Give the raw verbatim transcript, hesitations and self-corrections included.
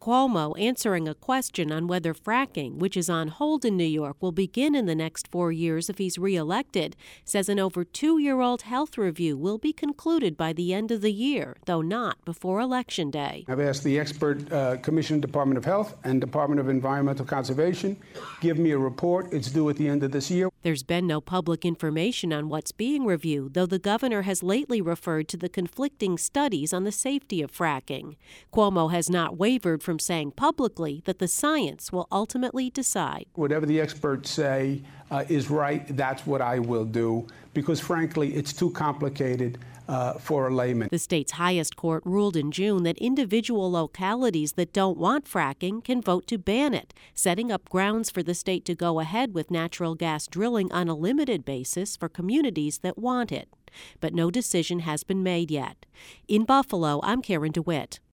Cuomo, answering a question on whether fracking, which is on hold in New York, will begin in the next four years if he's reelected, says an over two-year-old health review will be concluded by the end of the year, though not before Election Day. I've asked the expert uh, Commission, Department of Health and Department of Environmental Conservation, give me a report. It's due at the end of this year. There's been no public information on what's being reviewed, though the governor has lately referred to the conflicting studies on the safety of fracking. Cuomo has not wavered from saying publicly that the science will ultimately decide. Whatever the experts say uh, is right, that's what I will do, because frankly, it's too complicated uh, for a layman. The state's highest court ruled in June that individual localities that don't want fracking can vote to ban it, setting up grounds for the state to go ahead with natural gas drilling on a limited basis for communities that want it. But no decision has been made yet. In Buffalo, I'm Karen DeWitt.